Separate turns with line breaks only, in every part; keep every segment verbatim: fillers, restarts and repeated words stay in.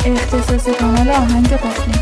اختصاص کانال آهنگ قفلی.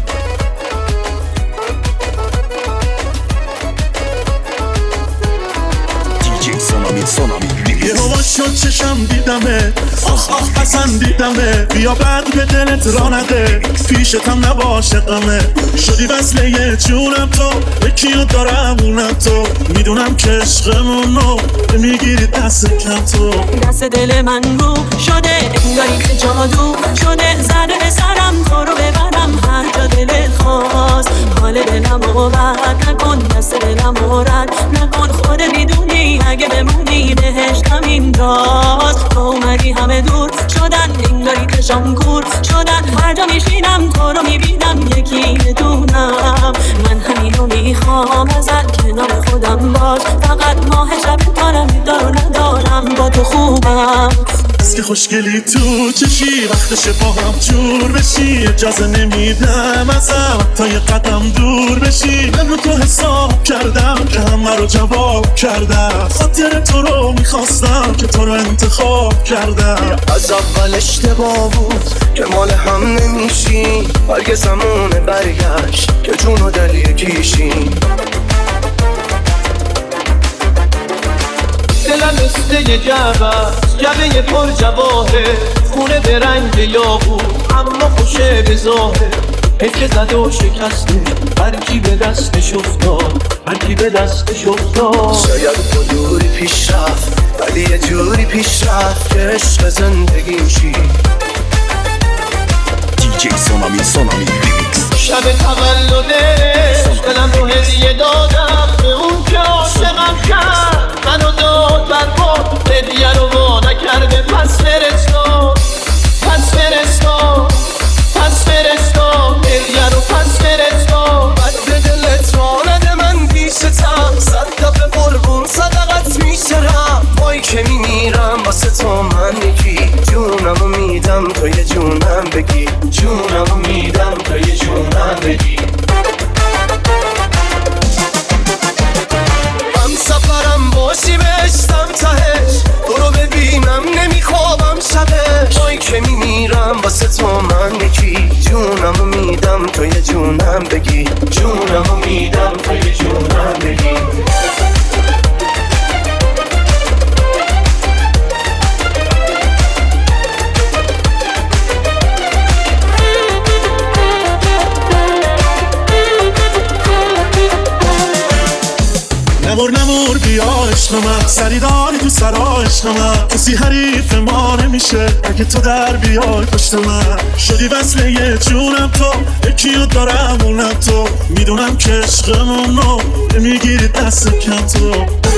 یه هوا شد چشم دیدمه، آخ آخ حسن دیدمه، بیا بعد به دلت را نده، پیشتم نباشه غمه، شدی وصله یه جونم تو، یکیو دارم اونم تو، میدونم که عشقمونو میگیری دست کم تو.
دست دل من رو شده انگاری که جادو شده، زده به سرم تو رو ببرم هر جا دلت خواست، حال دلم رو بد نکن، دست دلم رو رد نکن، خودت میدونی اگه بمونی بهشتم اینجاست. تو اومدی همه دور شدن انگاری که شام کور شدن، هر جا میشینم تو رو میبینم یکی بدونم، من همینو میخوام ازت کنار خودم باش، فقط ماه شب تارم دارو ندارم با تو خوبم.
از که خوشگلی تو چشی وقتشه با هم جور بشی، اجازه نمیدم ازم تا یه قدم دور بشی، من رو تو حساب کردم که همه رو جواب کردم، خاطر تو رو میخواستم که تو رو انتخاب کردم.
از اول اشتباه بود که مال هم نمیشی، هرگز زمونه برگشت که جون و دل یکیشی.
دلم مثل یه جعبه جعبه پر جواهه، خونه به رنگ یاقوت اما خوشه به ظاهر، حکه زده و شکسته هرکی به دستش افتاد، هرکی به دستش افتاد.
شاید با دوری پیش رفت ولی یه جوری پیش رفت که عشق زندگیشی.
دیجی سونامی سونامی ریمیکس.
شب تولدش دلم رو هدیه دادم به اون که عاشقم کرد، منو داد برباد هدیه رو وا نکرده، پس فرستاد پس فرستاد پس فرستاد هدیه رو پس فرستاد.
بد به دلت را نده من پیشتم، صد دفعه قربون صدقت میشرم، وای که میمیرم واسه تو من یکی، جونمو میدم تو یه جونم بگی، جونمو میدم تو یه جونم بگی. هم سفرم باشی بشتم تهش، تو رو ببینم نمیخوابم شبش، وای که میمیرم واسه تو من یکی، جونمو میدم تو یه جونم بگی، جونمو میدم تو یه جونم بگی.
نمور نمور بیا عشق من، سری داری تو سرا عشق من، کسی حریف ما نمیشه اگه تو در بیای پشت من، شدی وصله یه جونم تو، یکیو دارم اونم تو، میدونم که عشقمونو میگیری دست کم تو.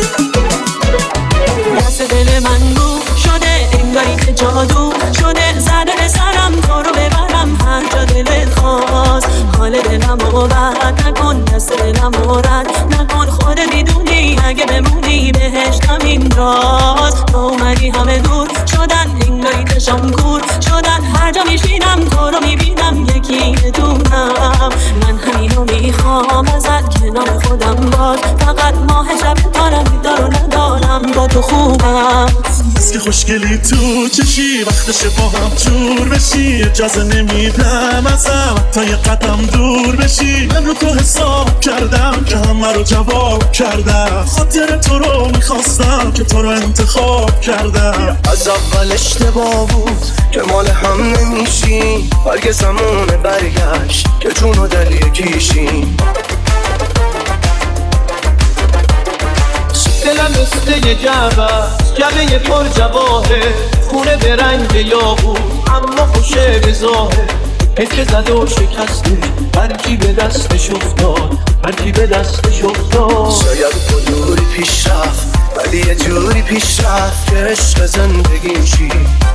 دست دل من رو شده انگاری که جادو شده، زده به سرم تو رو ببرم هر جا دلت خواست، حال دلم رو بد نکن، دست دلم رو رد نکن، خودت میدونی اگه بمونی بهشتم اینجاست. تو اومدی همه دور شدن انگاری که شام کور شدن، هر جا میشینم تو رو میبینم یکی بدونم، من همینو میخوام ازت کنار خودم باش، فقط ماه شب تارم دارو ندارم با تو خوبم.
از که خوشگلی تو چشی وقتشه با هم جور بشی، اجازه نمیدم ازم تا یه قدم دور بشی، من رو تو حساب کردم که همه رو جواب کردم، خاطر تو رو میخواستم که تو رو انتخاب کردم.
از اول اشتباه بود که مال هم نمیشی، هرگز زمونه برگشت که جون و دل یکیشی.
دلم مثل یه جعبه جعبه پر جواهه، خونه به رنگ یاقوت اما خوشه به ظاهر، حکه زده و شکسته هرکی به دستش افتاد، هرکی به دستش افتاد.
شاید با دوری پیش رفت ولی یه جوری پیش رفت که عشق زندگیشی.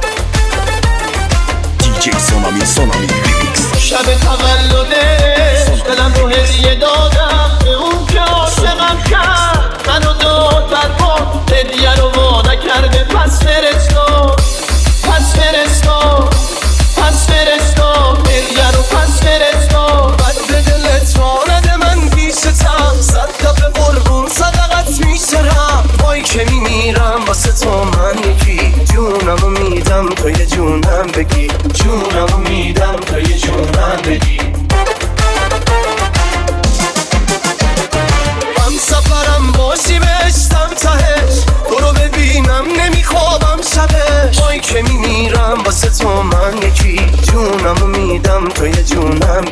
دیجی سونامی سونامی ریمیکس.
شب تولدش دلم رو هدیه دادم به اون که عاشقم کرد، منو داد برباد هدیه رو وا نکرده، پس فرستاد پس فرستاد پس فرستاد هدیه رو پس فرستاد.
بد به دلت را نده من پیشتم، صد دفعه قربون صدقت میشرم، وای که میمیرم واسه تو من یکی، جونمو میدم تو یه جونم بگی، جونمو میدم تو یه میدم توی جونم